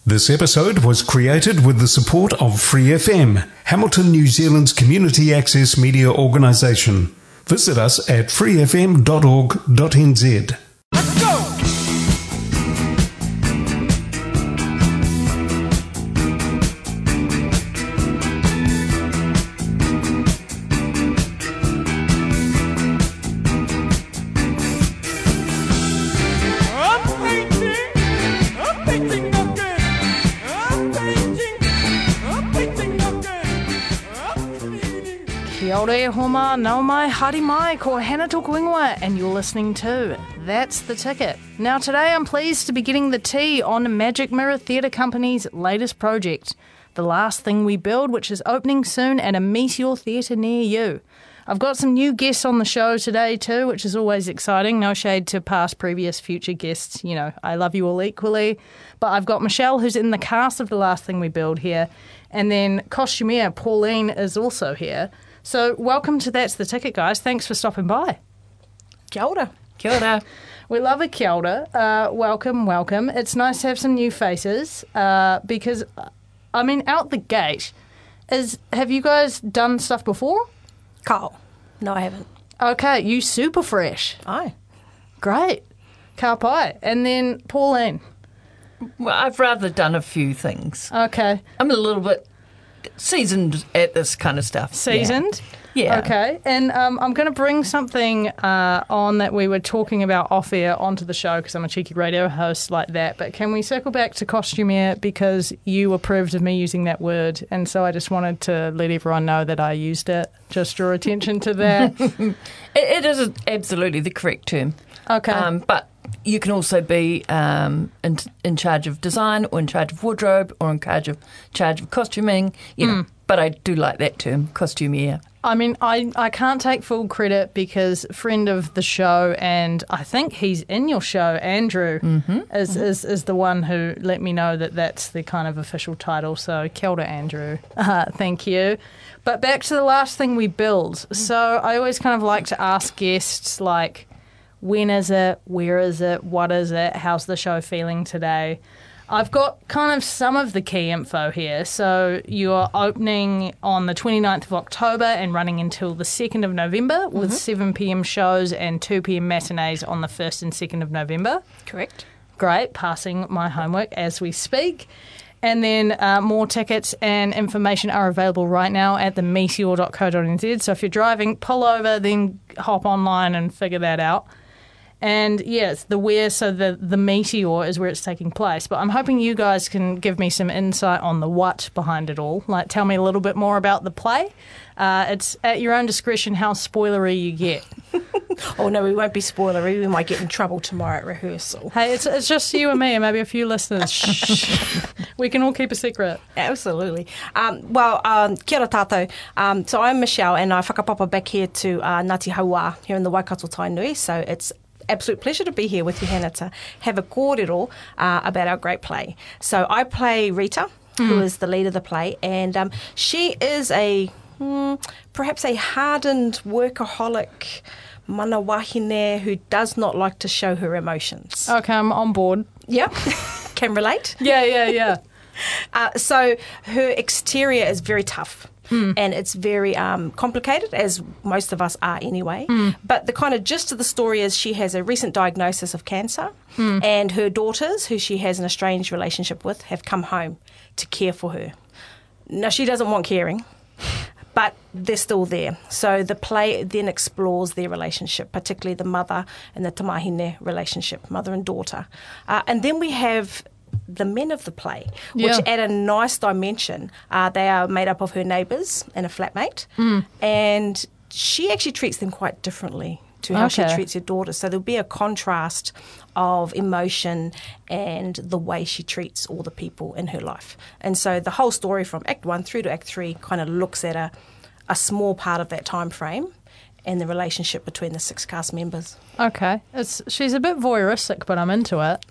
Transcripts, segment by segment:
This episode was created with the support of Free FM, Hamilton, New Zealand's community access media organisation. Visit us at freefm.org.nz. Let's go! Kia ora e homa, nau mai, haere mai, ko hana tōku ingoa, and you're listening to That's the Ticket. Now today I'm pleased to be getting the tea on Magic Mirror Theatre Company's latest project, The Last Thing We Build, which is opening soon at a Meteor Theatre near you. I've got some new guests on the show today too, which is always exciting. No shade to past, previous, future guests. You know, I love you all equally. But I've got Michelle, who's in the cast of The Last Thing We Build here. And then costumier Pauline is also here. So welcome to That's the Ticket, guys. Thanks for stopping by. Kia ora. Kia ora. We love a kia ora. Welcome. It's nice to have some new faces because, I mean, out the gate, have you guys done stuff before? Carl. No, I haven't. Okay, you super fresh. Aye. Great. Ka pai. And then Pauline. Well, I've rather done a few things. Okay. I'm a little bit seasoned at this kind of stuff. Seasoned? Yeah. Okay. And I'm going to bring something on that we were talking about off air onto the show because I'm a cheeky radio host like that. But can we circle back to costumier because you approved of me using that word, and so I just wanted to let everyone know that I used it. Just draw attention to that. It is absolutely the correct term. Okay. But you can also be in charge of design or in charge of wardrobe or in charge of costuming, you know. But I do like that term, costumier. I mean, I can't take full credit because friend of the show, and I think he's in your show, Andrew, is the one who let me know that that's the kind of official title. So kia ora, Andrew. Thank you. But back to The Last Thing We Build. So I always kind of like to ask guests, like, when is it? Where is it? What is it? How's the show feeling today? I've got kind of some of the key info here. So you're opening on the 29th of October and running until the 2nd of November with 7 p.m. shows and 2 p.m. matinees on the 1st and 2nd of November. Correct. Great. Passing my homework as we speak. And then more tickets and information are available right now at the meteor.co.nz. So if you're driving, pull over, then hop online and figure that out. And yes, the where, so the Meteor is where it's taking place. But I'm hoping you guys can give me some insight on the what behind it all. Like, tell me a little bit more about the play. It's at your own discretion how spoilery you get. Oh, no, we won't be spoilery. We might get in trouble tomorrow at rehearsal. Hey, it's just you and me and maybe a few listeners. Shh. We can all keep a secret. Absolutely. Kia ora tātou. So I'm Michelle and I whakapapa back here to Ngāti Hauā here in the Waikato Tainui. So it's absolute pleasure to be here with you, Hannah, to have a kōrero about our great play. So I play Rita, who is the lead of the play, and she is perhaps a hardened workaholic mana wahine who does not like to show her emotions. Okay, I'm on board. Yep, can relate. Yeah. So her exterior is very tough. And it's very complicated, as most of us are anyway. But the kind of gist of the story is she has a recent diagnosis of cancer and her daughters, who she has an estranged relationship with, have come home to care for her. Now, she doesn't want caring, but they're still there. So the play then explores their relationship, particularly the mother and the tamahine relationship, mother and daughter. And then we have the men of the play, which add a nice dimension. They are made up of her neighbours and a flatmate, and she actually treats them quite differently to how she treats her daughters. So there'll be a contrast of emotion and the way she treats all the people in her life. And so the whole story from Act 1 through to Act 3 kind of looks at a small part of that time frame and the relationship between the 6 cast members. Okay. She's a bit voyeuristic, but I'm into it.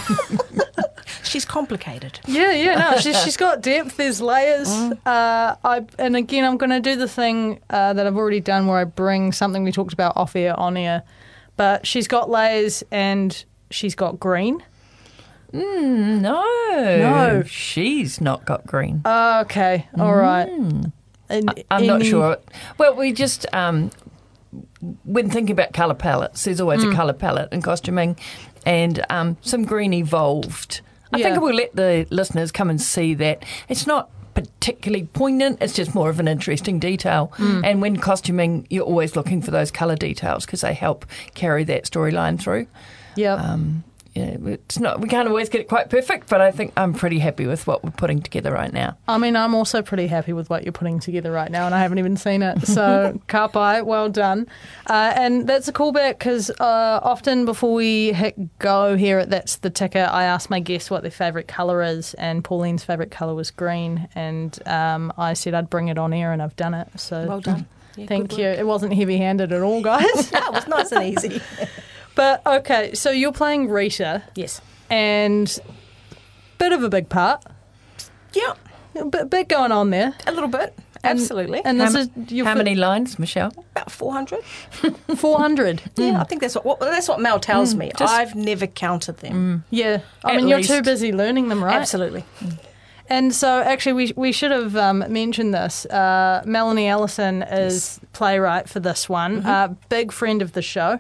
She's complicated. No, she's got depth. There's layers. And again, I'm going to do the thing that I've already done, where I bring something we talked about off air on air. But she's got layers, and she's got green. No. She's not got green. Okay, all right. I'm not sure. Well, we just, when thinking about colour palettes, there's always a colour palette in costuming, and some green evolved. I think we'll let the listeners come and see that. It's not particularly poignant, it's just more of an interesting detail. And when costuming, you're always looking for those colour details because they help carry that storyline through. Yeah. It's not. We can't always get it quite perfect, but I think I'm pretty happy with what we're putting together right now. I mean, I'm also pretty happy with what you're putting together right now, and I haven't even seen it. So, Kapai, well done. And that's a callback because often before we hit go here at That's the Ticket, I ask my guests what their favourite colour is, and Pauline's favourite colour was green, and I said I'd bring it on air, and I've done it. So, Well done. Yeah, thank you. It wasn't heavy-handed at all, guys. It was nice and easy. But, okay, so you're playing Rita. Yes. And bit of a big part. Yeah, Bit going on there. a little bit. Absolutely. And this is How many lines, Michelle? About 400. 400. Yeah, I think that's what Mel tells me. I've never counted them. Yeah. I At mean, you're least. too busy learning them, right? Absolutely. And so, actually, we should have mentioned this. Melanie Ellison is playwright for this one. Big friend of the show.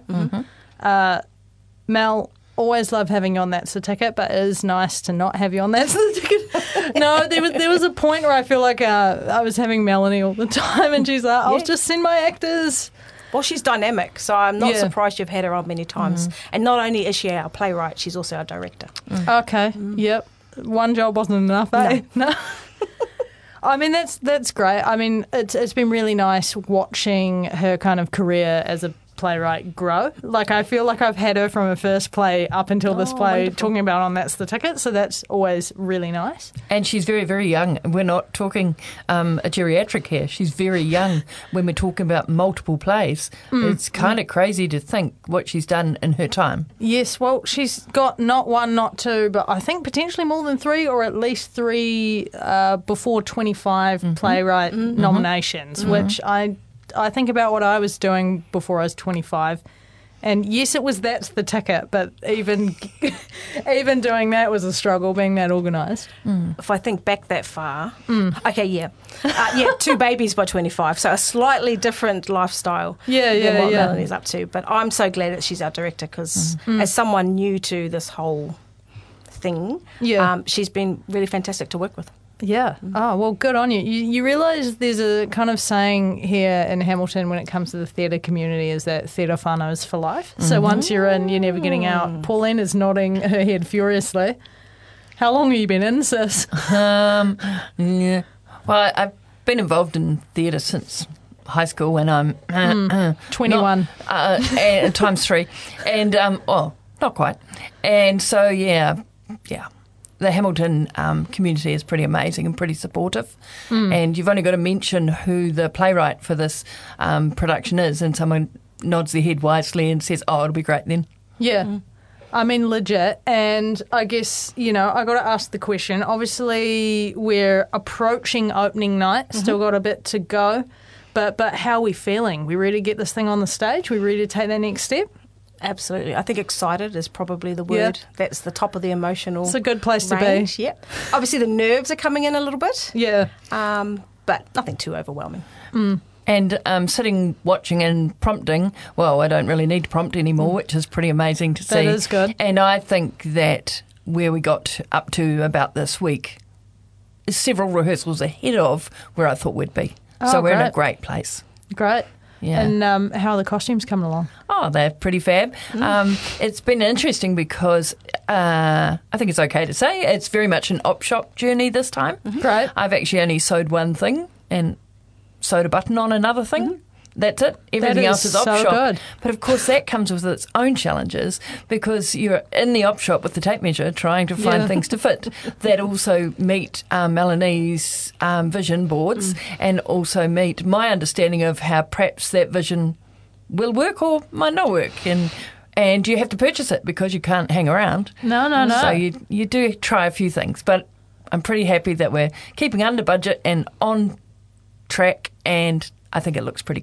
Mel, always love having you on That's the Ticket, but it is nice to not have you on That's the Ticket. No, there was a point where I feel like I was having Melanie all the time, and she's like, I'll just send my actors. Well, she's dynamic, so I'm not Yeah. surprised you've had her on many times. And not only is she our playwright, she's also our director. Okay, yep. One job wasn't enough, eh? No. I mean, that's great. I mean, it's been really nice watching her kind of career as a playwright grow. Like, I feel like I've had her from her first play up until this play, wonderful. talking about on That's the Ticket, so that's always really nice. And she's very, very young. We're not talking a geriatric here. She's very young when we're talking about multiple plays. It's kind of crazy to think what she's done in her time. Yes, well, she's got not one, not two, but I think potentially more than three, or at least three before 25 playwright nominations, which I think about what I was doing before I was 25. And yes, it was That's the Ticket, but even doing that was a struggle, being that organised. If I think back that far, okay, yeah. Two babies by 25, so a slightly different lifestyle than what Melanie's up to. But I'm so glad that she's our director because as someone new to this whole thing, she's been really fantastic to work with. Yeah. Oh, well, good on you. You realise there's a kind of saying here in Hamilton when it comes to the theatre community is that theatre whānau is for life. So once you're in, you're never getting out. Pauline is nodding her head furiously. How long have you been in, sis? Yeah. Well, I've been involved in theatre since high school when I'm 21. times 3. And, not quite. And so, yeah. The Hamilton community is pretty amazing and pretty supportive. And you've only got to mention who the playwright for this production is, and someone nods their head wisely and says, oh, it'll be great then. Yeah. I mean, legit. And I guess, I got to ask the question. Obviously, we're approaching opening night, still got a bit to go. But how are we feeling? We ready to get this thing on the stage? We ready to take that next step? Absolutely. I think excited is probably the word. Yeah. That's the top of the emotional It's a good place range. to be. Yep. Obviously, the nerves are coming in a little bit, Yeah. but nothing too overwhelming. And sitting, watching and prompting, well, I don't really need to prompt anymore, which is pretty amazing to see. That is good. And I think that where we got up to about this week is several rehearsals ahead of where I thought we'd be. So we're in a great place. Great. Yeah. And how are the costumes coming along? Oh, they're pretty fab. It's been interesting because I think it's okay to say it's very much an op shop journey this time. Great. I've actually only sewed one thing and sewed a button on another thing. That's it. Everything That else is is op so shop. good. But of course that comes with its own challenges because you're in the op shop with the tape measure trying to find things to fit that also meet Melanie's vision boards and also meet my understanding of how perhaps that vision will work or might not work. And you have to purchase it because you can't hang around. No. So you do try a few things, but I'm pretty happy that we're keeping under budget and on track, and I think it looks pretty cool.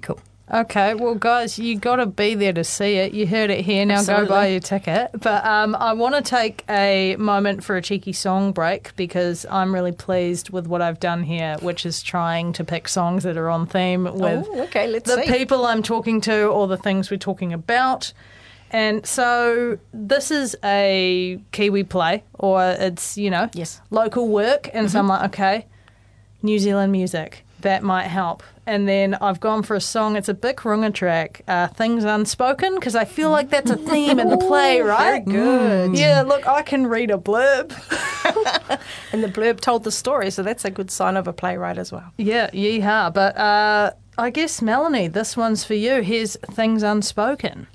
Okay, well, guys, you got to be there to see it. You heard it here. Now Absolutely. Go buy your ticket. But I want to take a moment for a cheeky song break because I'm really pleased with what I've done here, which is trying to pick songs that are on theme with let's the see. people I'm talking to or the things we're talking about. And so this is a Kiwi play, or it's, Yes. local work. And so I'm like, okay, New Zealand music, that might help. And then I've gone for a song, it's a Bic Runga track, Things Unspoken, because I feel like that's a theme in the play, right? Very good. Yeah, look, I can read a blurb. And the blurb told the story, so that's a good sign of a playwright as well. Yeah, yeehaw. But I guess, Melanie, this one's for you. Here's Things Unspoken.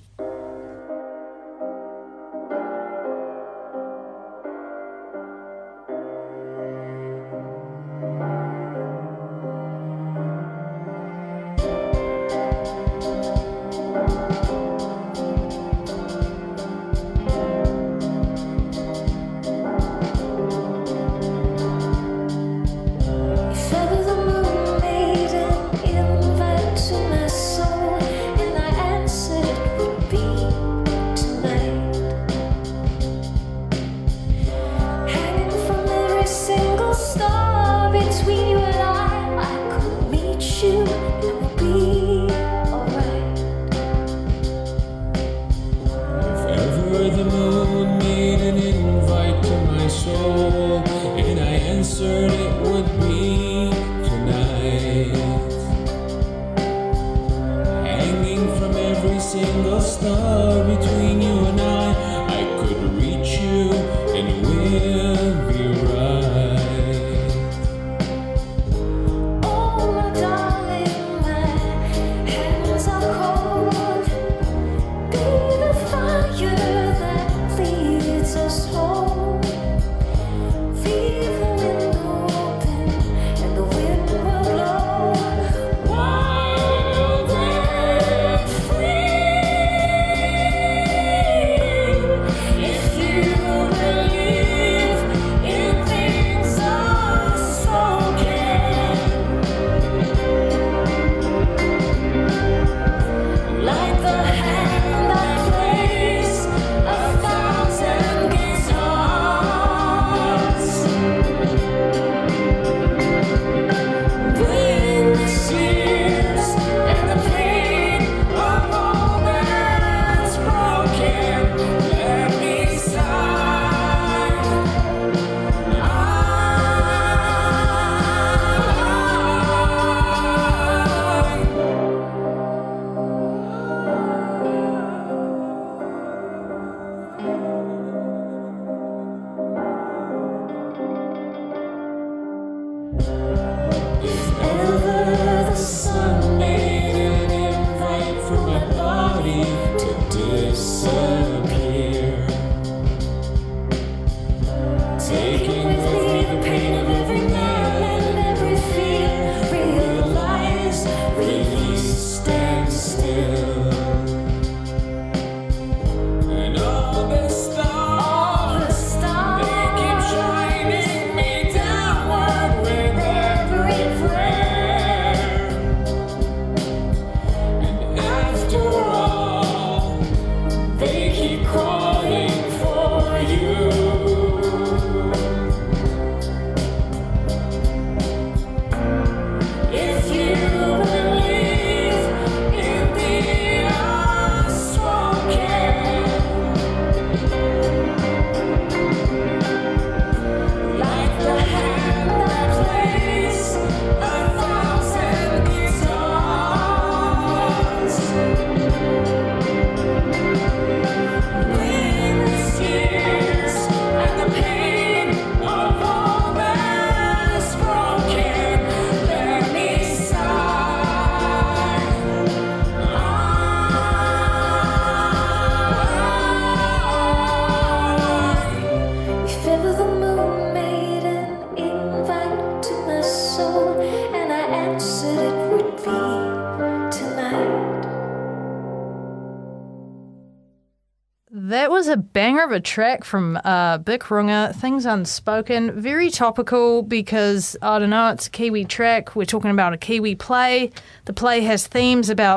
That was a banger of a track from Bic Runga, Things Unspoken. Very topical because, I don't know, it's a Kiwi track. We're talking about a Kiwi play. The play has themes about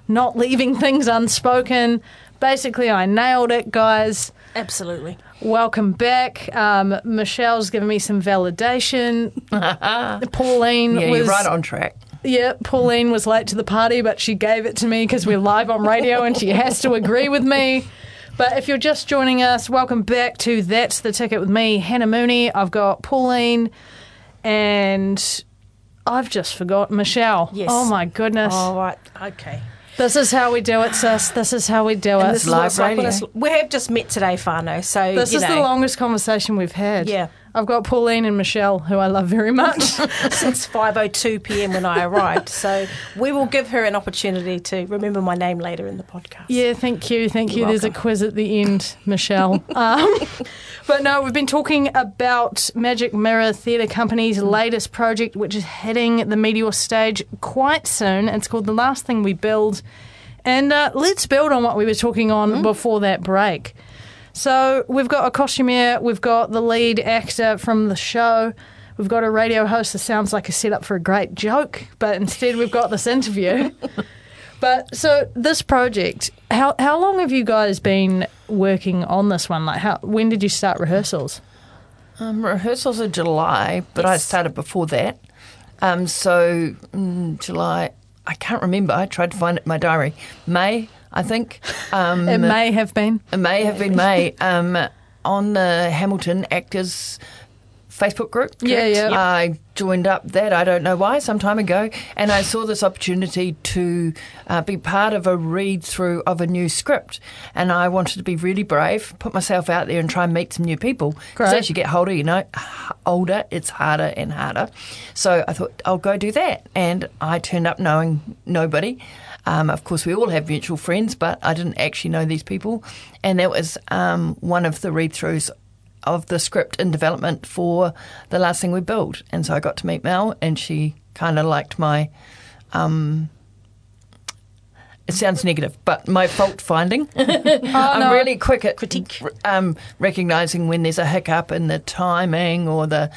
not leaving things unspoken. Basically, I nailed it, guys. Absolutely. Welcome back. Michelle's given me some validation. Pauline was... you're right on track. Yeah, Pauline was late to the party, but she gave it to me because we're live on radio and she has to agree with me. But if you're just joining us, welcome back to That's the Ticket with me, Hannah Mooney. I've got Pauline and I've just forgot Michelle. Yes. Oh, my goodness. All right. Okay. This is how we do it, sis. This is how we do it. This is what it's like when we have just met today, Whānau. So this is the longest conversation we've had. Yeah. I've got Pauline and Michelle, who I love very much. Since 5:02 p.m. when I arrived. So we will give her an opportunity to remember my name later in the podcast. Yeah, thank you. Thank you. You're There's a welcome. quiz at the end, Michelle. But no, we've been talking about Magic Mirror Theatre Company's latest project, which is hitting the Meteor stage quite soon. It's called The Last Thing We Build. And let's build on what we were talking on before that break. So we've got a costumier, we've got the lead actor from the show, we've got a radio host that sounds like a setup for a great joke, but instead we've got this interview. But so this project, how long have you guys been working on this one? Like, when did you start rehearsals? Rehearsals are July, but I started before that. July, I can't remember. I tried to find it in my diary. May, I think. It may have been. It may have been May. On the Hamilton Actors Facebook group. Yeah, correct? yeah. I joined up that, I don't know why, some time ago, and I saw this opportunity to be part of a read-through of a new script, and I wanted to be really brave, put myself out there and try and meet some new people. Because Great. as you get older, it's harder and harder. So I thought, I'll go do that, and I turned up knowing nobody. Of course, we all have mutual friends, but I didn't actually know these people, and that was one of the read-throughs of the script in development for The Last Thing We Build. And so I got to meet Mel, and she kind of liked my, it sounds negative, but my fault finding. I'm really quick at critique, recognising when there's a hiccup in the timing or the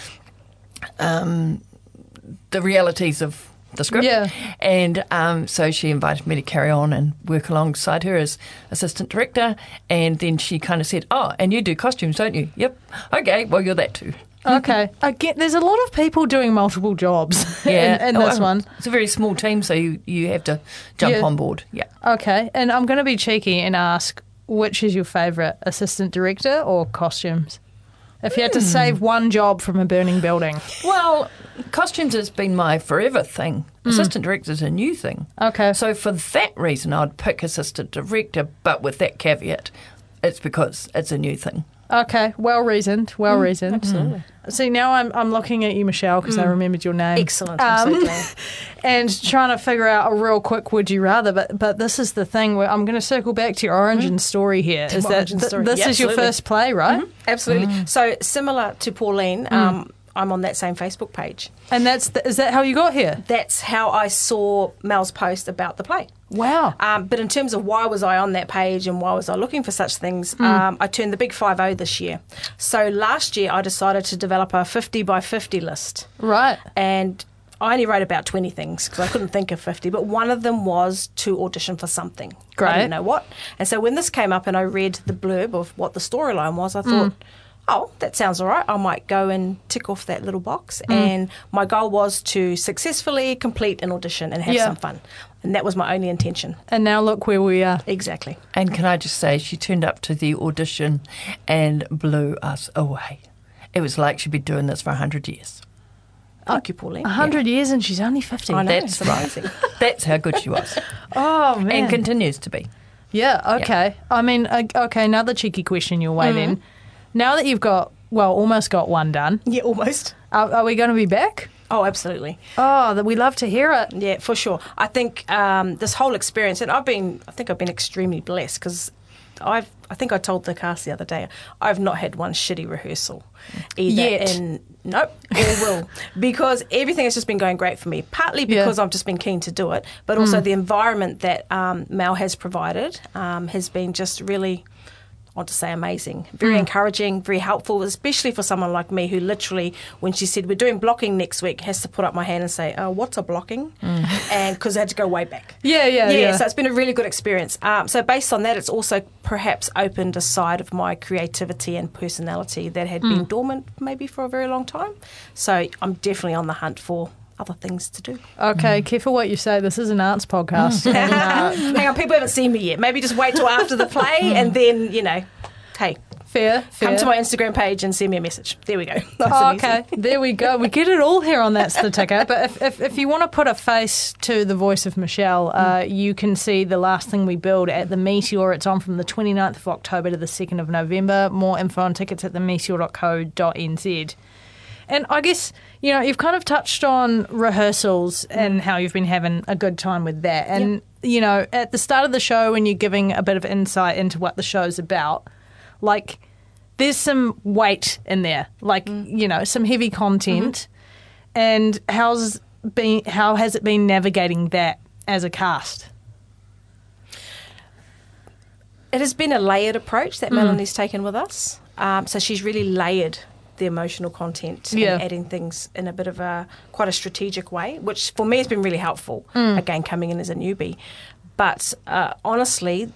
realities of the script. Yeah. And so she invited me to carry on and work alongside her as assistant director. And then she kind of said, oh, and you do costumes, don't you? Yep. Okay, well, you're that too. Okay. There's a lot of people doing multiple jobs in this one. It's a very small team, so you have to jump on board. Yeah. Okay. And I'm going to be cheeky and ask, which is your favourite, assistant director or costumes? If you had to save one job from a burning building. Well, costumes has been my forever thing. Assistant director is a new thing. Okay. So for that reason, I'd pick assistant director, but with that caveat, it's because it's a new thing. Okay, well reasoned. Absolutely. See, now I'm looking at you, Michelle, because I remembered your name. Excellent. I'm so glad. And trying to figure out a real quick would you rather, but this is the thing where I'm going to circle back to your origin story here. Is that this is your first play, right? Absolutely. So similar to Pauline, I'm on that same Facebook page. And is that how you got here? That's how I saw Mel's post about the play. Wow. But in terms of why was I on that page and why was I looking for such things, I turned the big 50 this year. So last year I decided to develop a 50 by 50 list. Right. And I only wrote about 20 things because I couldn't think of 50, but one of them was to audition for something. Great. I didn't know what. And so when this came up and I read the blurb of what the storyline was, I thought, oh, that sounds all right. I might go and tick off that little box. And my goal was to successfully complete an audition and have some fun. And that was my only intention. And now look where we are. Exactly. And can I just say, she turned up to the audition and blew us away. It was like she'd been doing this for 100 years. Thank you, Pauline. 100 years and she's only 50. I know, That's it's amazing. That's how good she was. Oh, man. And continues to be. Yeah, okay. Yeah. I mean, okay, another cheeky question your way then. Now that you've almost got one done. Yeah, almost. Are we going to be back? Oh, absolutely. Oh, we love to hear it. Yeah, for sure. I think this whole experience, and I think I've been extremely blessed because I think I told the cast the other day, I've not had one shitty rehearsal either. Yet. Nope, or will. Because everything has just been going great for me, partly because I've just been keen to do it, but also the environment that Mel has provided has been just really want to say amazing. Very encouraging, very helpful, especially for someone like me who literally, when she said, we're doing blocking next week, has to put up my hand and say, what's a blocking? And because I had to go way back. Yeah. So it's been a really good experience. So based on that, it's also perhaps opened a side of my creativity and personality that had been dormant maybe for a very long time. So I'm definitely on the hunt for other things to do. Okay, careful what you say. This is an arts podcast. Hang on, people haven't seen me yet. Maybe just wait till after the play and then, hey, Fair. come to my Instagram page and send me a message. There we go. Nice and Oh, easy. okay, there we go. We get it all here on That's the Ticker. But if you want to put a face to the voice of Michelle, you can see The Last Thing We Build at the Meteor. It's on from the 29th of October to the 2nd of November. More info on tickets at themeteor.co.nz. And I guess, you've kind of touched on rehearsals and how you've been having a good time with that. And, at the start of the show, when you're giving a bit of insight into what the show's about, like, there's some weight in there, like, some heavy content. And how has it been navigating that as a cast? It has been a layered approach that Melanie's taken with us. So she's really layered the emotional content and adding things in a bit of quite a strategic way, which for me has been really helpful, again, coming in as a newbie. But honestly,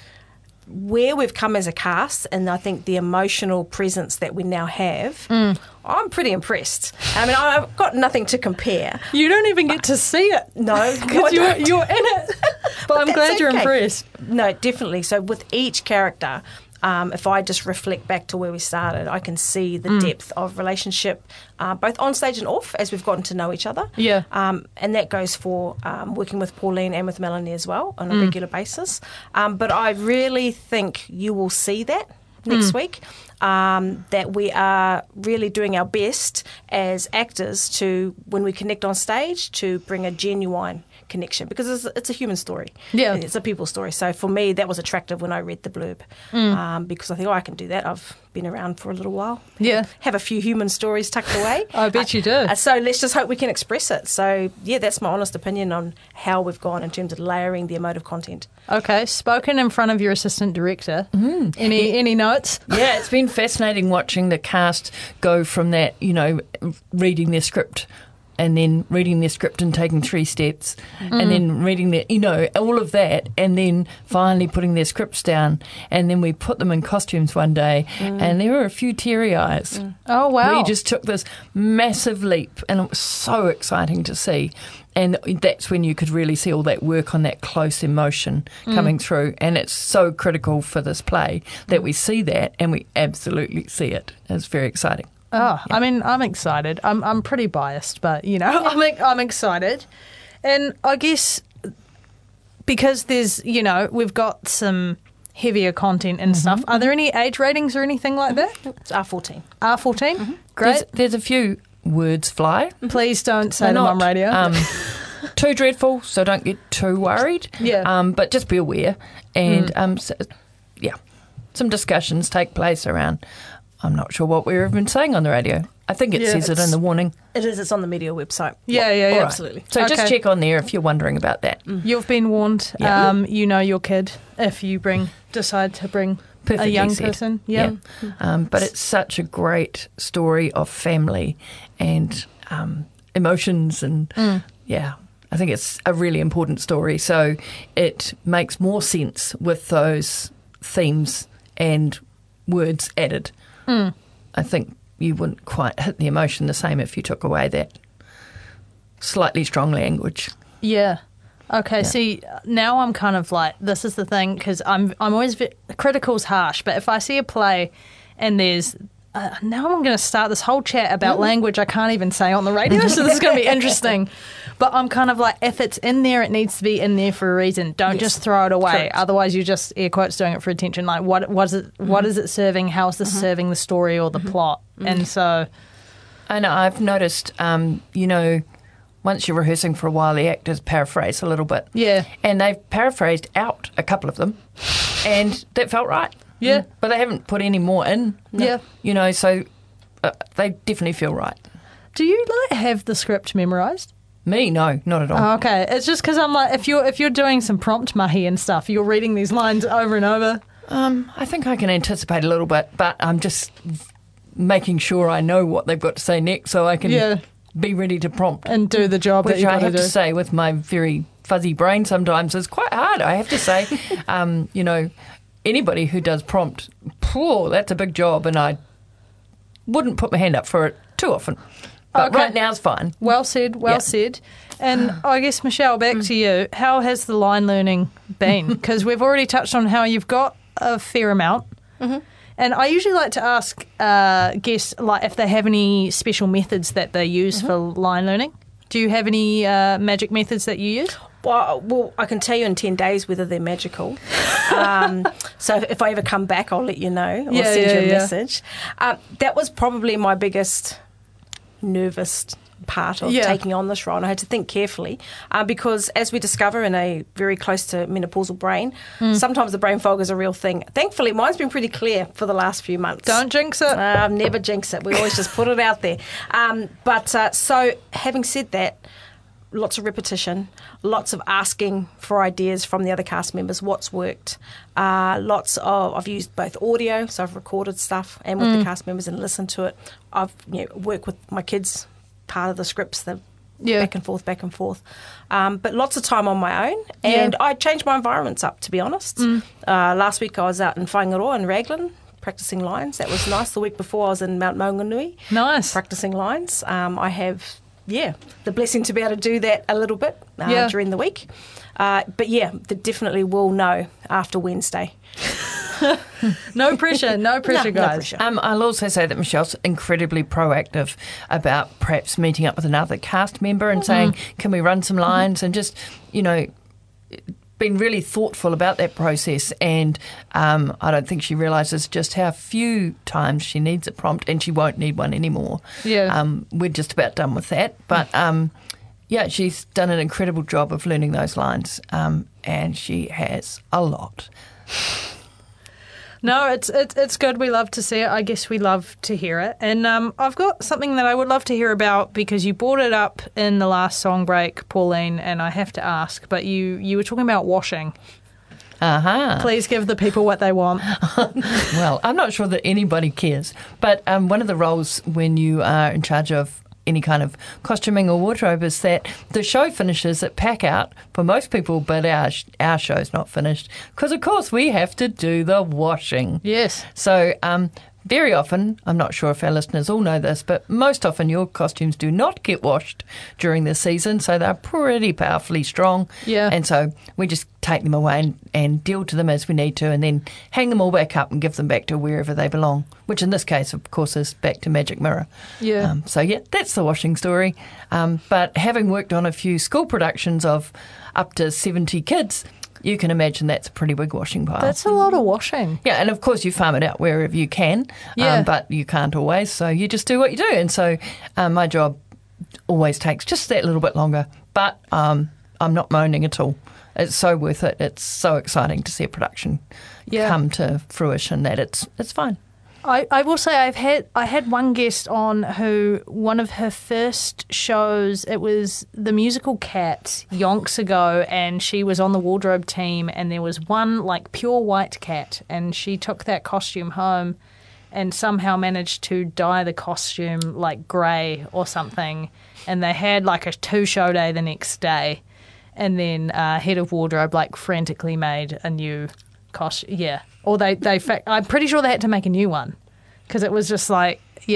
where we've come as a cast and I think the emotional presence that we now have, I'm pretty impressed. I mean, I've got nothing to compare. You don't even get to see it. No. Because you're in it. But I'm glad you're impressed. No, definitely. So with each character, if I just reflect back to where we started, I can see the depth of relationship, both on stage and off, as we've gotten to know each other. Yeah. And that goes for working with Pauline and with Melanie as well on a regular basis. But I really think you will see that next week, that we are really doing our best as actors to, when we connect on stage, to bring a genuine connection, because it's a human story. Yeah. It's a people story. So for me, that was attractive when I read the blurb, because I think, I can do that. I've been around for a little while. Yeah. Have a few human stories tucked away. I bet you do. So let's just hope we can express it. So, that's my honest opinion on how we've gone in terms of layering the emotive content. Okay, spoken in front of your assistant director. Any notes? Yeah, it's been fascinating watching the cast go from that, reading their script and then reading their script and taking 3 steps and then reading their, all of that, and then finally putting their scripts down, and then we put them in costumes one day and there were a few teary eyes. Oh, wow. We just took this massive leap and it was so exciting to see. And that's when you could really see all that work on that close emotion coming through. And it's so critical for this play that we see that, and we absolutely see it. It's very exciting. Oh, yeah. I mean, I'm excited. I'm pretty biased, but, I'm excited. And I guess because there's, we've got some heavier content and stuff. Are there any age ratings or anything like that? It's R14. R14? Great. There's a few words fly. Please don't say them on radio. Too dreadful, so don't get too worried. Yeah. But just be aware. And, some discussions take place around, I'm not sure what we've been saying on the radio. I think it says it in the warning. It is. It's on the media website. Yeah, Right. Absolutely. So just check on there if you're wondering about that. You've been warned. Yeah. You know your kid if you decide to bring Perfectly a young said. person. Yeah. But it's such a great story of family and emotions and, I think it's a really important story. So it makes more sense with those themes and words added. I think you wouldn't quite hit the emotion the same if you took away that slightly strong language. Yeah. Okay, see, now I'm kind of like, this is the thing, because I'm always, critical's harsh, but if I see a play and there's, now I'm going to start this whole chat about language I can't even say on the radio, so this is going to be interesting. But I'm kind of like, if it's in there, it needs to be in there for a reason. Don't just throw it away. Correct. Otherwise, you're just, air quotes, doing it for attention. Like, what is it serving? How is this serving the story or the plot? And so... I know, I've noticed, once you're rehearsing for a while, the actors paraphrase a little bit. Yeah. And they've paraphrased out a couple of them, and that felt right. Yeah. But they haven't put any more in. Yeah. So they definitely feel right. Do you, have the script memorised? Me? No, not at all. Oh, okay. It's just because I'm like, if you're doing some prompt mahi and stuff, you're reading these lines over and over. I think I can anticipate a little bit, but I'm just making sure I know what they've got to say next so I can be ready to prompt. And do the job which that you've got I have to do. to say with my very fuzzy brain sometimes is quite hard, I have to say. Anybody who does prompt, that's a big job, and I wouldn't put my hand up for it too often. But right now it's fine. Well said, well said. And I guess, Michelle, back to you. How has the line learning been? Because we've already touched on how you've got a fair amount. Mm-hmm. And I usually like to ask guests if they have any special methods that they use for line learning. Do you have any magic methods that you use? Well, I can tell you in 10 days whether they're magical. So if I ever come back, I'll let you know. I'll send you a message. That was probably my biggest nervous part of taking on this role. I had to think carefully because, as we discover in a very close to menopausal brain, sometimes the brain fog is a real thing. Thankfully, mine's been pretty clear for the last few months. Don't jinx it. Never jinx it. We always just put it out there. So having said that, lots of repetition, lots of asking for ideas from the other cast members, what's worked. I've used both audio, so I've recorded stuff, and with the cast members and listened to it. I've worked with my kids, part of the scripts, back and forth. But lots of time on my own, and I changed my environments up, to be honest. Last week I was out in Whangaroa in Raglan, practicing lines. That was nice. The week before I was in Mount Maunganui. Nice. Practicing lines. I have... the blessing to be able to do that a little bit during the week. But they definitely will know after Wednesday. No pressure, guys. No pressure. I'll also say that Michelle's incredibly proactive about perhaps meeting up with another cast member and saying, can we run some lines, and just, been really thoughtful about that process, and I don't think she realises just how few times she needs a prompt, and she won't need one anymore. We're just about done with that, but she's done an incredible job of learning those lines, and she has a lot. No, it's good. We love to see it. I guess we love to hear it. And I've got something that I would love to hear about, because you brought it up in the last song break, Pauline, and I have to ask, but you were talking about washing. Please give the people what they want. Well, I'm not sure that anybody cares, but one of the roles when you are in charge of any kind of costuming or wardrobe is that the show finishes at pack out for most people, but our show's not finished because, of course, we have to do the washing. Yes. So very often, I'm not sure if our listeners all know this, but most often your costumes do not get washed during the season, so they're pretty powerfully strong. Yeah. And so we just take them away and deal to them as we need to, and then hang them all back up and give them back to wherever they belong, which in this case, of course, is back to Magic Mirror. Yeah. That's the washing story. But having worked on a few school productions of up to 70 kids, you can imagine that's a pretty big washing pile. That's a lot of washing. Yeah, and of course you farm it out wherever you can, but you can't always, so you just do what you do. And so my job always takes just that little bit longer, but I'm not moaning at all. It's so worth it. It's so exciting to see a production come to fruition that it's fine. I will say I had one guest on who, one of her first shows, it was the musical Cats yonks ago, and she was on the wardrobe team, and there was one pure white cat, and she took that costume home and somehow managed to dye the costume grey or something, and they had a 2-show day the next day, and then head of wardrobe frantically made a new costume. Yeah. Or I'm pretty sure they had to make a new one because it was just But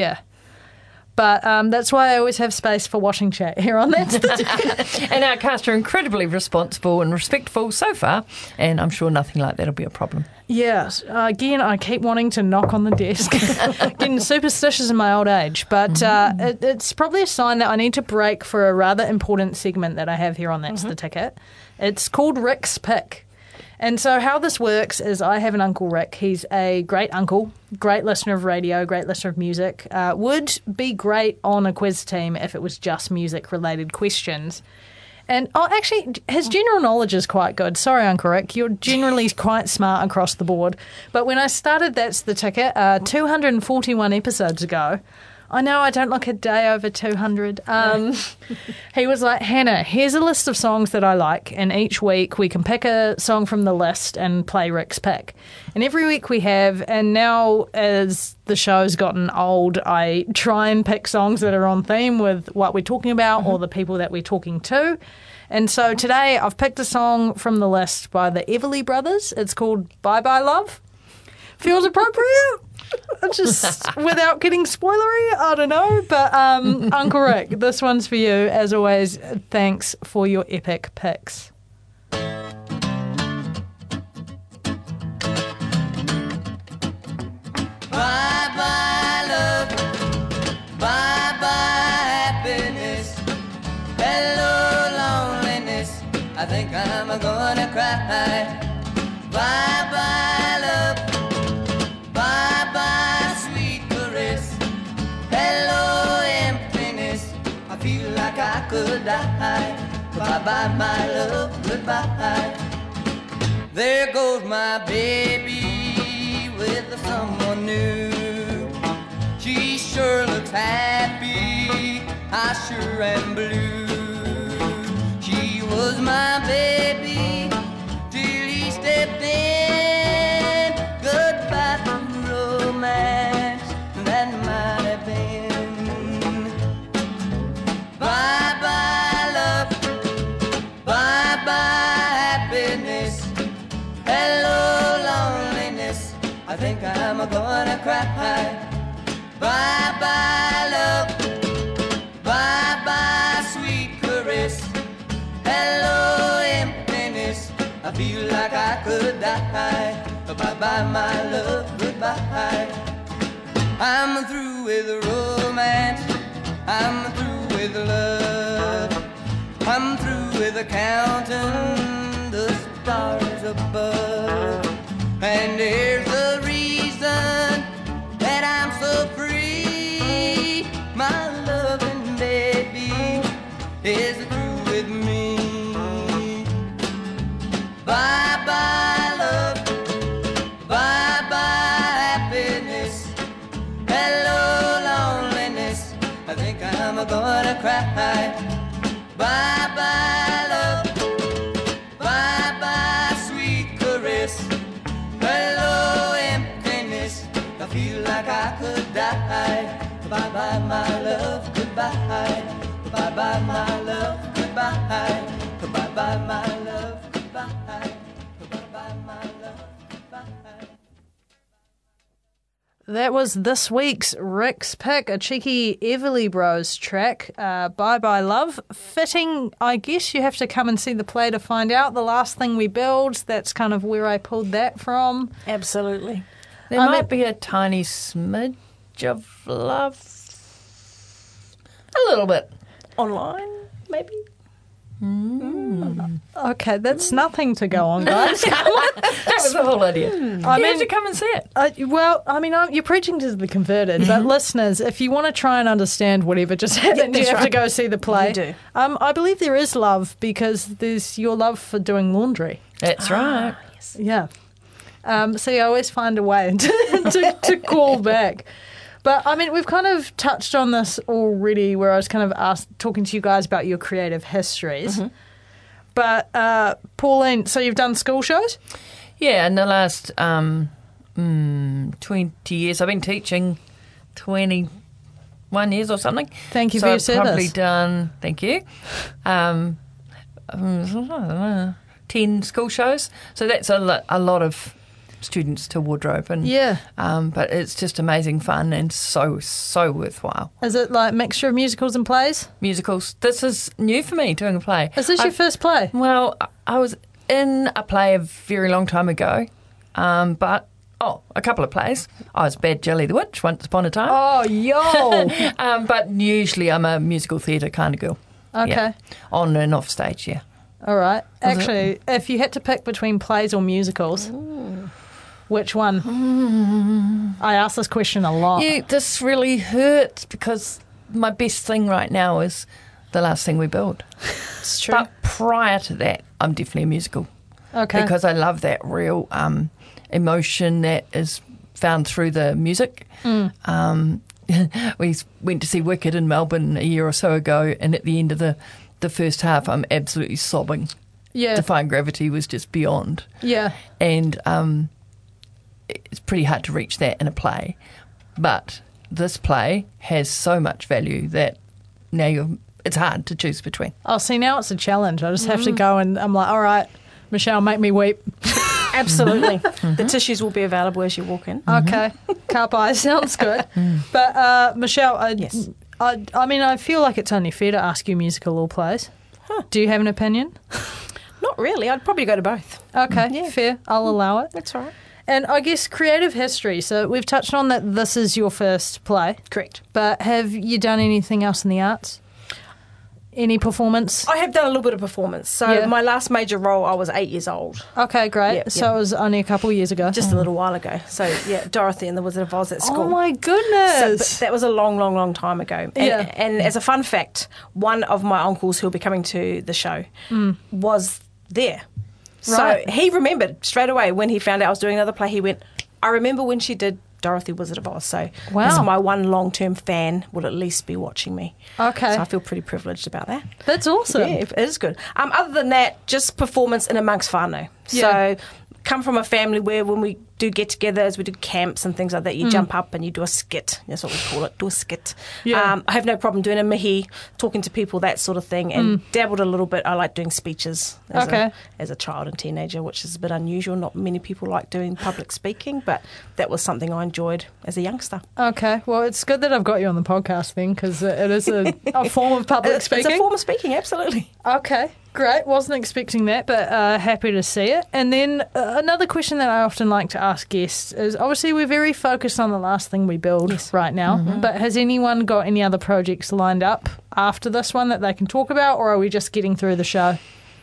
that's why I always have space for washing chat here on that. And our cast are incredibly responsible and respectful so far, and I'm sure nothing like that will be a problem. Yes. Again, I keep wanting to knock on the desk. Getting superstitious in my old age. But it's probably a sign that I need to break for a rather important segment that I have here on That's the Ticket. It's called Rick's Pick. And so how this works is I have an Uncle Rick. He's a great uncle, great listener of radio, great listener of music. Would be great on a quiz team if it was just music-related questions. And actually, his general knowledge is quite good. Sorry, Uncle Rick, you're generally quite smart across the board. But when I started That's the Ticket 241 episodes ago, I know I don't look a day over 200. He was like, Hannah, here's a list of songs that I like, and each week we can pick a song from the list and play Rick's Pick. And every week we have, and now as the show's gotten old, I try and pick songs that are on theme with what we're talking about or the people that we're talking to. And so today I've picked a song from the list by the Everly Brothers. It's called Bye Bye Love. Feels appropriate? Just without getting spoilery, I don't know. But Uncle Rick, this one's for you. As always, thanks for your epic picks. Bye-bye love, bye-bye happiness, hello loneliness, I think I'm gonna cry. Bye-bye love, bye-bye sweet caress, hello emptiness, I feel like I could die. Bye-bye my love, goodbye. There goes my baby with someone new. She sure looks happy, I sure am blue. She was my baby till he stepped in. Goodbye to romance, that might have been. Bye-bye love, bye-bye happiness, hello loneliness, I think I'm gonna cry. Bye-bye love, bye-bye sweet caress, hello emptiness, I feel like I could die. Bye-bye my love, goodbye. I'm through with romance, I'm through with love, I'm through with counting the stars above. And here's the reason that I'm so free. My loving baby is through with me. Bye-bye love, bye-bye happiness, hello loneliness, I think I'm gonna cry. Bye-bye love, bye-bye sweet caress, hello emptiness, I feel like I could die. Bye-bye my love, goodbye. Bye-bye my love, goodbye. Bye-bye my love, goodbye. Bye-bye my love, goodbye. That was this week's Rick's Pick, a cheeky Everly Bros track, Bye Bye Love. Fitting, I guess you have to come and see the play to find out. The Last Thing We Build, that's kind of where I pulled that from. Absolutely. There might be a tiny smidge of love. A little bit. Online, maybe? Okay, that's nothing to go on, guys. That was the whole idea. I You mean, have to come and see it. You're preaching to the converted, but listeners, if you want to try and understand whatever just happened, you have to go see the play. You do. I believe there is love because there's your love for doing laundry. That's right. Yes. Yeah. So you always find a way to call back. But, I mean, we've kind of touched on this already where I was kind of talking to you guys about your creative histories. Mm-hmm. But, Pauline, so you've done school shows? Yeah, in the last 20 years. I've been teaching 21 years or something. Thank you so for your I've service. probably done, thank you, 10 school shows. So that's a lot of students to wardrobe. And, yeah. But it's just amazing fun and so worthwhile. Is it like a mixture of musicals and plays? Musicals. This is new for me, doing a play. Is this your first play? Well, I was in a play a very long time ago, but a couple of plays. I was Bad Jelly the Witch once upon a time. Oh, yo! But usually I'm a musical theatre kind of girl. Okay. Yeah. On and off stage, yeah. All right. Actually, if you had to pick between plays or musicals, which one? I ask this question a lot. Yeah, this really hurts because my best thing right now is The Last Thing We Build. It's true. But prior to that, I'm definitely a musical. Okay. Because I love that real emotion that is found through the music. we went to see Wicked in Melbourne a year or so ago, and at the end of the first half, I'm absolutely sobbing. Yeah. Defying Gravity was just beyond. Yeah. And it's pretty hard to reach that in a play. But this play has so much value that now it's hard to choose between. Oh, see, now it's a challenge. I just have to go and I'm like, all right, Michelle, make me weep. Absolutely. The tissues will be available as you walk in. Okay. Carpi, sounds good. But, Michelle, Yes. I mean, I feel like it's only fair to ask you musical or plays. Do you have an opinion? Not really. I'd probably go to both. Okay, Yeah. fair. I'll allow it. That's all right. And I guess creative history. So we've touched on that this is your first play. Correct. But have you done anything else in the arts? Any performance? I have done a little bit of performance. So Yeah. my last major role, I was 8 years old. Okay, great. Yep, So yep. it was only a couple of years ago. Just a little while ago. So, yeah, Dorothy and the Wizard of Oz at school. Oh my So, goodness. but that was a long, long, long time ago. And, Yeah. and as a fun fact, one of my uncles who will be coming to the show was there. Right. So he remembered straight away when he found out I was doing another play. He went, I remember when she did Dorothy Wizard of Oz. So Wow. that's my one long-term fan will at least be watching me. Okay. So I feel pretty privileged about that. That's awesome. Yeah, it is good. Other than that, just performance in amongst whānau. Yeah. So come from a family where when we do get-togethers, we do camps and things like that, you jump up and you do a skit. That's what we call it, do a skit. Yeah. I have no problem doing a mihi, talking to people, that sort of thing, and dabbled a little bit. I like doing speeches as a child and teenager, which is a bit unusual. Not many people like doing public speaking, but that was something I enjoyed as a youngster. Okay. Well, it's good that I've got you on the podcast then because it is a form of public speaking. It's a form of speaking, absolutely. Okay, great. Wasn't expecting that, but happy to see it. And then another question that I often like to ask guests is obviously we're very focused on the last thing we build right now, but has anyone got any other projects lined up after this one that they can talk about, or are we just getting through the show?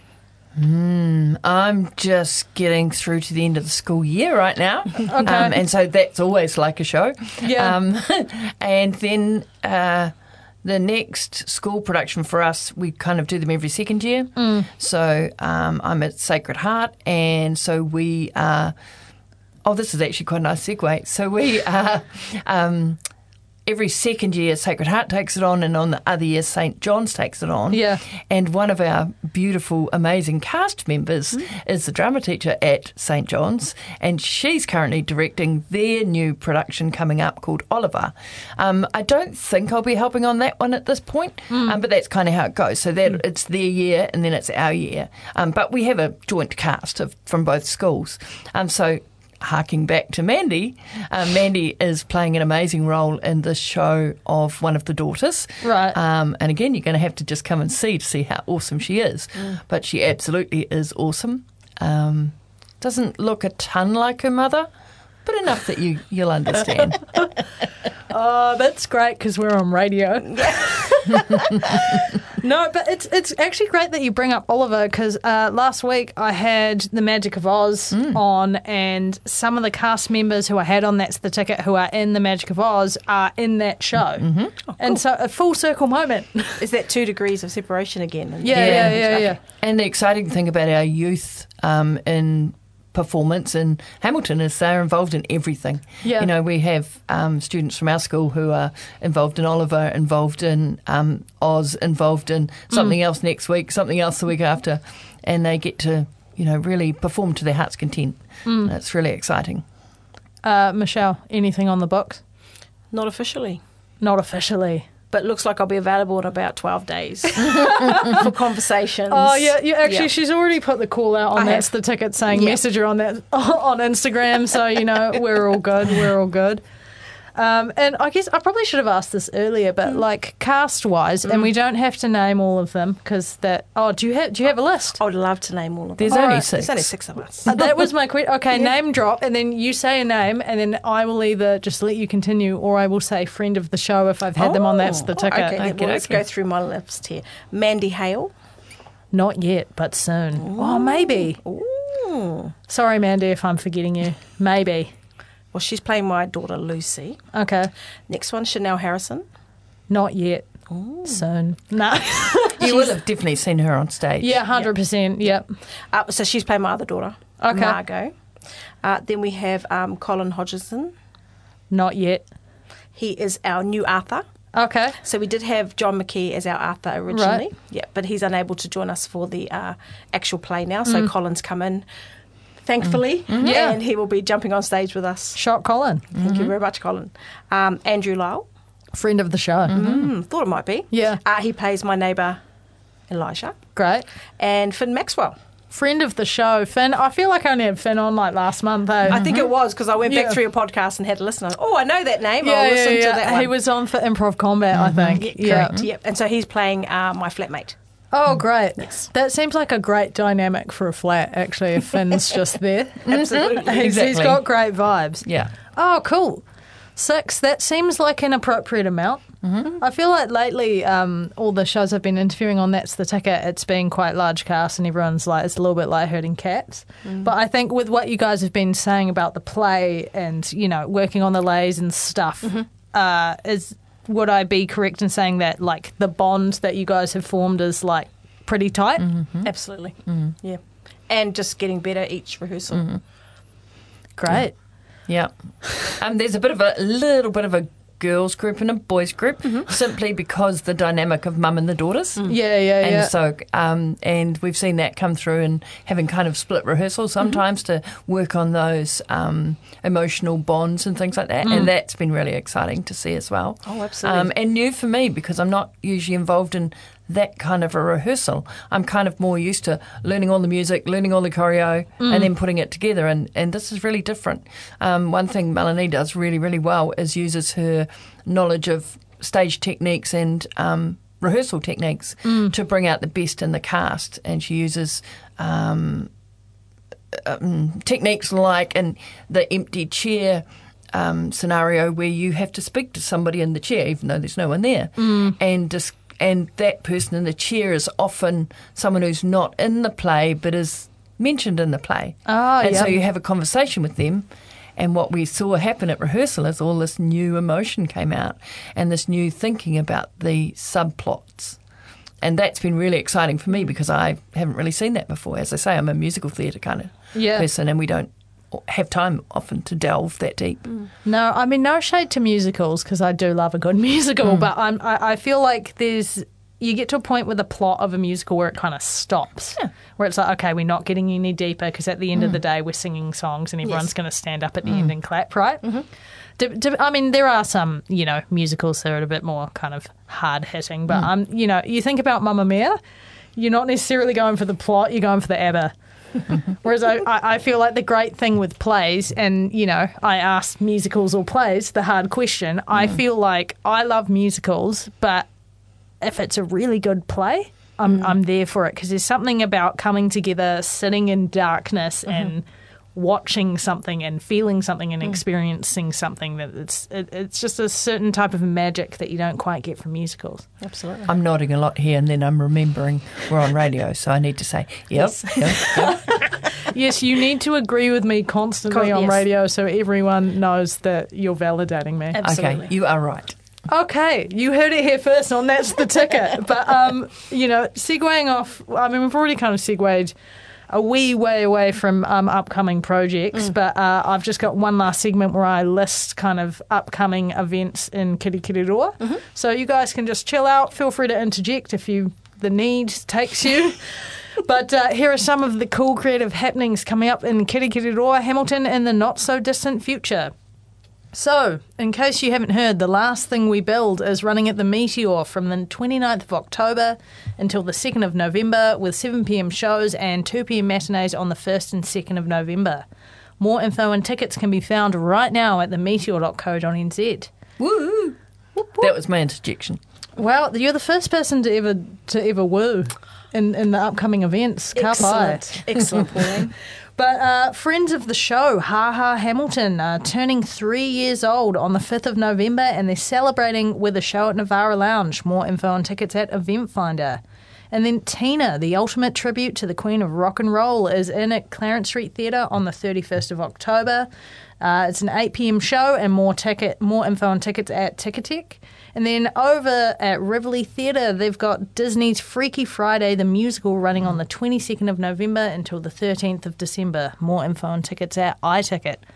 I'm just getting through to the end of the school year right now. Okay. And so that's always like a show. Yeah. And then the next school production for us, we kind of do them every second year. So I'm at Sacred Heart, and so we are... Oh, this is actually quite a nice segue. So we are... every second year, Sacred Heart takes it on, and on the other year, St. John's takes it on. Yeah. And one of our beautiful, amazing cast members is the drama teacher at St. John's, and she's currently directing their new production coming up called Oliver. I don't think I'll be helping on that one at this point, but that's kind of how it goes. So that it's their year, and then it's our year. But we have a joint cast from both schools. So harking back to Mandy, Mandy is playing an amazing role in this show of one of the daughters. Right. And again, you're going to have to just come and see to see how awesome she is. But she absolutely is awesome. Doesn't look a ton like her mother, but enough that you'll understand. Oh, that's great because we're on radio. No, but it's actually great that you bring up Oliver because last week I had The Magic of Oz on, and some of the cast members who I had on That's the Ticket who are in The Magic of Oz are in that show. Oh, cool. And so a full circle moment. Is that 2 degrees of separation again? Yeah. And the exciting thing about our youth in performance in Hamilton is they're involved in everything. Yeah. You know, we have students from our school who are involved in Oliver, involved in Oz, involved in something else next week, something else the week after, and they get to, you know, really perform to their heart's content. It's really exciting. Michelle, anything on the books? Not officially. Not officially. But looks like I'll be available in about 12 days for conversations. Oh, yeah. She's already put the call out on That's the Ticket saying message her on that on Instagram. So, you know, we're all good. And I guess I probably should have asked this earlier, but like cast-wise, and we don't have to name all of them because that... Oh, do you have a list? I would love to name all of them. There's only 6. There's only 6 of us. That was my question. Okay, name drop, and then you say a name, and then I will either just let you continue, or I will say friend of the show if I've had them on That's the Ticket. Okay, well, let's go through my list here. Mandy Hale. Not yet, but soon. Oh, maybe. Ooh. Sorry, Mandy, if I'm forgetting you. Maybe. Well, she's playing my daughter, Lucy. Okay. Next one, Chanel Harrison. Not yet. Ooh. Soon. No. You will have definitely seen her on stage. Yeah, 100%. Yep. So she's playing my other daughter, Okay. Margot. Then we have Colin Hodgson. Not yet. He is our new Arthur. Okay. So we did have John McKee as our Arthur originally. Right. Yeah, but he's unable to join us for the actual play now. So Colin's come in, thankfully, Yeah. and he will be jumping on stage with us. Shot Colin, Thank you very much, Colin. Andrew Lyle. friend of the show. Thought it might be. Yeah. He plays my neighbour, Elijah. Great. And Finn Maxwell. Friend of the show, Finn. I feel like I only had Finn on like last month. I think it was because I went Yeah. back through your podcast and had a listen. Oh, I know that name. I'll listen to that one. He was on for Improv Combat, I think. Yeah, correct. Yep. And so he's playing my flatmate. Oh, great. That seems like a great dynamic for a flat, actually, if Finn's just there. Absolutely. He's Exactly. got great vibes. Yeah. Oh, cool. 6, that seems like an appropriate amount. I feel like lately all the shows I've been interviewing on That's the Ticket, it's been quite large cast and everyone's like, it's a little bit like herding cats. But I think with what you guys have been saying about the play and, you know, working on the lays and stuff, would I be correct in saying that, like, the bond that you guys have formed is, like, pretty tight? Absolutely. Yeah. And just getting better each rehearsal. Great. Yeah. There's a little bit of a girls group and a boys group, simply because the dynamic of mum and the daughters. Yeah. And so, and we've seen that come through and having kind of split rehearsals sometimes to work on those emotional bonds and things like that. And that's been really exciting to see as well. Oh, absolutely. And new for me because I'm not usually involved in that kind of a rehearsal. I'm kind of more used to learning all the music, learning all the choreo, and then putting it together. And this is really different. One thing Melanie does really, really well is uses her knowledge of stage techniques and rehearsal techniques to bring out the best in the cast. And she uses techniques like in the empty chair scenario where you have to speak to somebody in the chair, even though there's no one there, and that person in the chair is often someone who's not in the play but is mentioned in the play. So you have a conversation with them. And what we saw happen at rehearsal is all this new emotion came out and this new thinking about the subplots. And that's been really exciting for me because I haven't really seen that before. As I say, I'm a musical theatre kind of person and we don't have time often to delve that deep. No, I mean, no shade to musicals because I do love a good musical, but I feel like you get to a point with the plot of a musical where it kind of stops, where it's like, okay, we're not getting any deeper because at the end of the day we're singing songs and everyone's going to stand up at the end and clap, right? I mean, there are some, you know, musicals that are a bit more kind of hard-hitting, but, you know, you think about Mamma Mia, you're not necessarily going for the plot, you're going for the ABBA. Whereas I feel like the great thing with plays, and, you know, I ask musicals or plays the hard question, I feel like I love musicals, but if it's a really good play, I'm there for it because there's something about coming together, sitting in darkness and watching something and feeling something and experiencing something that it's just a certain type of magic that you don't quite get from musicals. Absolutely. I'm nodding a lot here and then I'm remembering we're on radio, so I need to say, yep. Yes, you need to agree with me constantly on radio so everyone knows that you're validating me. Absolutely. Okay, you are right. Okay, you heard it here first on That's the Ticket. But, you know, segueing off, I mean, we've already kind of segued a wee way away from upcoming projects, but I've just got one last segment where I list kind of upcoming events in Kirikiriroa. So you guys can just chill out. Feel free to interject if the need takes you. But here are some of the cool creative happenings coming up in Kirikiriroa, Hamilton in the not-so-distant future. So, in case you haven't heard, The Last Thing We Build is running at the Meteor from the 29th of October until the 2nd of November with 7pm shows and 2pm matinees on the 1st and 2nd of November. More info and tickets can be found right now at themeteor.co.nz. Woo! That was my interjection. Well, you're the first person to ever woo in the upcoming events. Excellent, Pauline. But friends of the show, Ha Ha Hamilton, are turning 3 years old on the 5th of November and they're celebrating with a show at Navara Lounge. More info and tickets at Event Finder. And then Tina, the ultimate tribute to the Queen of Rock and Roll, is in at Clarence Street Theatre on the 31st of October. It's an 8pm show and more info and tickets at Ticketek. And then over at Rivoli Theatre, they've got Disney's Freaky Friday, the musical, running on the 22nd of November until the 13th of December. More info and tickets at iTicket.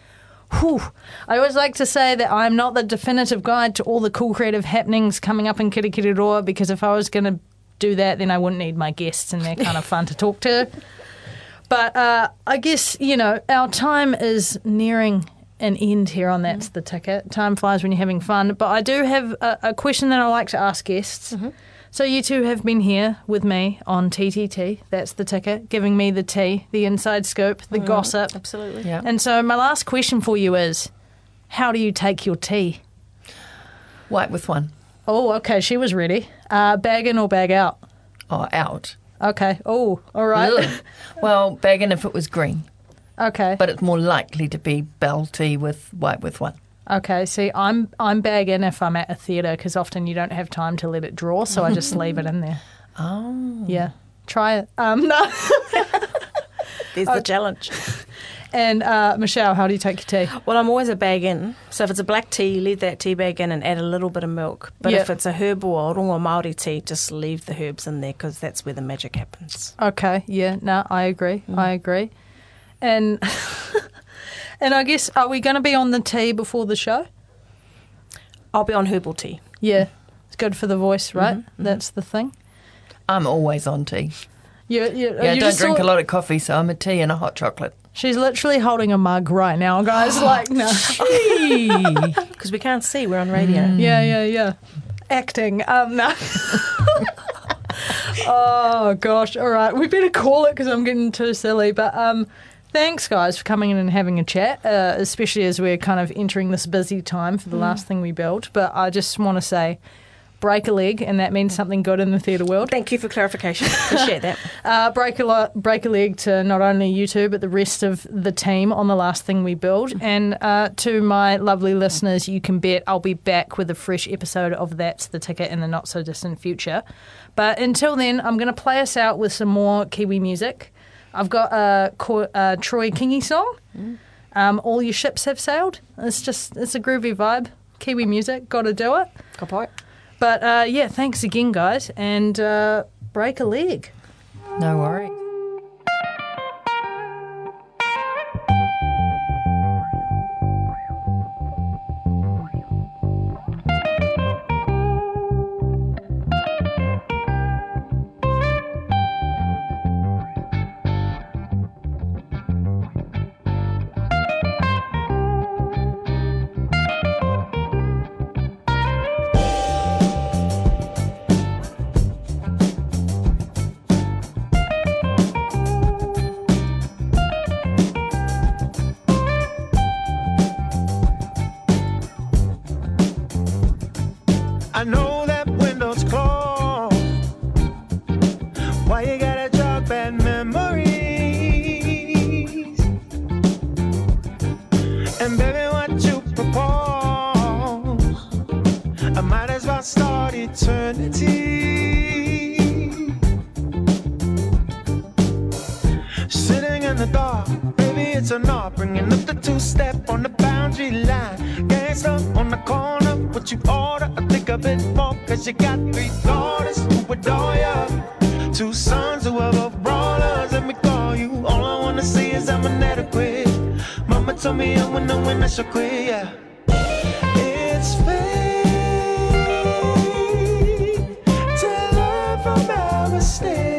I always like to say that I'm not the definitive guide to all the cool creative happenings coming up in Kirikiriroa, because if I was going to do that, then I wouldn't need my guests, and they're kind of fun to talk to. But I guess, our time is nearing an end here on That's the Ticket. Time flies when you're having fun. But I do have a question that I like to ask guests. Mm-hmm. So you two have been here with me on TTT, That's the Ticket, giving me the tea, the inside scoop, the gossip. Absolutely. Yeah. And so my last question for you is, how do you take your tea? White with one. Oh, okay, she was ready. Bag in or bag out? Oh, out. Okay. Oh, all right. Ugh. Well, bag in if it was green. Okay. But it's more likely to be bell tea with white with one. Okay, see, I'm bag in if I'm at a theatre, because often you don't have time to let it draw, so I just leave it in there. Oh. Yeah. Try it. No. There's the challenge. And Michelle, how do you take your tea? Well, I'm always a bag in. So if it's a black tea, you leave that tea bag in and add a little bit of milk. But if it's a herbal or Māori tea, just leave the herbs in there, because that's where the magic happens. Okay, yeah, no, I agree. I agree. And and I guess, are we going to be on the tea before the show? I'll be on herbal tea. Yeah, it's good for the voice, right? That's the thing. I'm always on tea. Yeah, I don't drink a lot of coffee, so I'm a tea and a hot chocolate. She's literally holding a mug right now, guys. Like, no. Because we can't see, we're on radio. Yeah. Acting. No. Oh, gosh. All right. We better call it, because I'm getting too silly. But thanks, guys, for coming in and having a chat, especially as we're kind of entering this busy time for the last thing we build. But I just want to say, break a leg, and that means something good in the theatre world. Thank you for clarification. Appreciate that. Break a leg to not only you two, but the rest of the team on the last thing we build. And to my lovely listeners, you can bet I'll be back with a fresh episode of That's the Ticket in the not-so-distant future. But until then, I'm going to play us out with some more Kiwi music. I've got a Troy Kingi song, All Your Ships Have Sailed. It's a groovy vibe. Kiwi music, got to do it. Good point. But thanks again, guys, and break a leg. No worries. I know that window's closed. Why you gotta jog bad memories? And baby, what you propose, I might as well start eternity. Sitting in the dark, baby, it's a knock, bringing up the two-step on the boundary line. Gangsta on the corner, what you order, I think a bit more, cause you got 3 daughters who adore ya, 2 sons who are both brawlers. Let me call you, all I wanna see is I'm inadequate. Mama told me I'm winning when I should quit, yeah. It's fate to learn from our mistakes.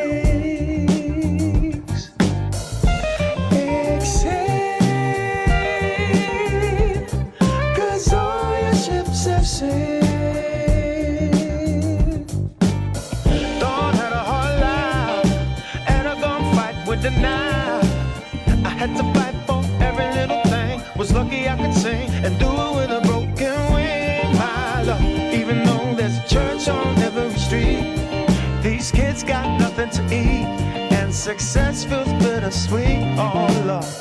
I had to fight for every little thing. Was lucky I could sing and do it with a broken wing. My love, even though there's a church on every street, these kids got nothing to eat, and success feels bittersweet. Oh, love.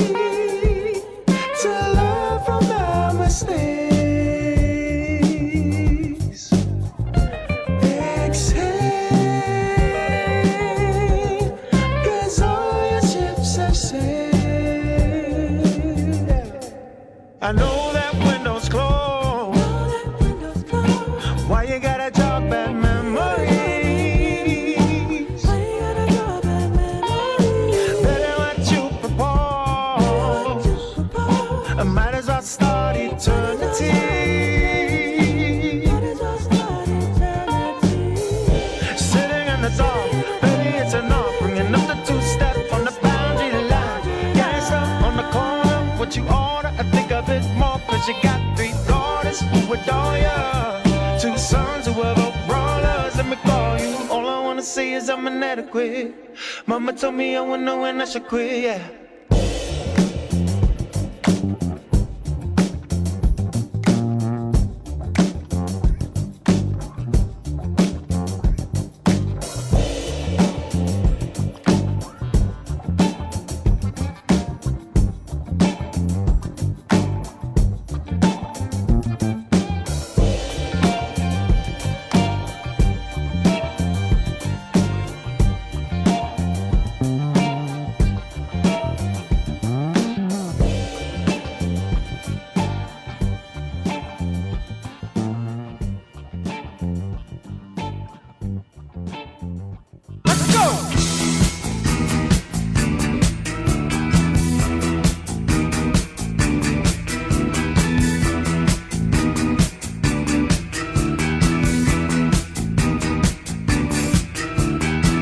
Mistakes. I know that window's closed. Why you gotta draw bad memories? Better what you propose. I might as well start eternity. Sitting in the dark, baby, it's enough. Bringing up the two-step on the boundary line. Gangsta on the corner, what you order, I think a bit more. Cause you got 3 daughters who adore ya, 2 sons who are both brawlers. Let me call you, all I wanna say is I'm inadequate. Mama told me I wouldn't know when I should quit, yeah.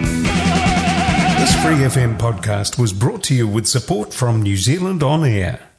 Free FM podcast was brought to you with support from New Zealand On Air.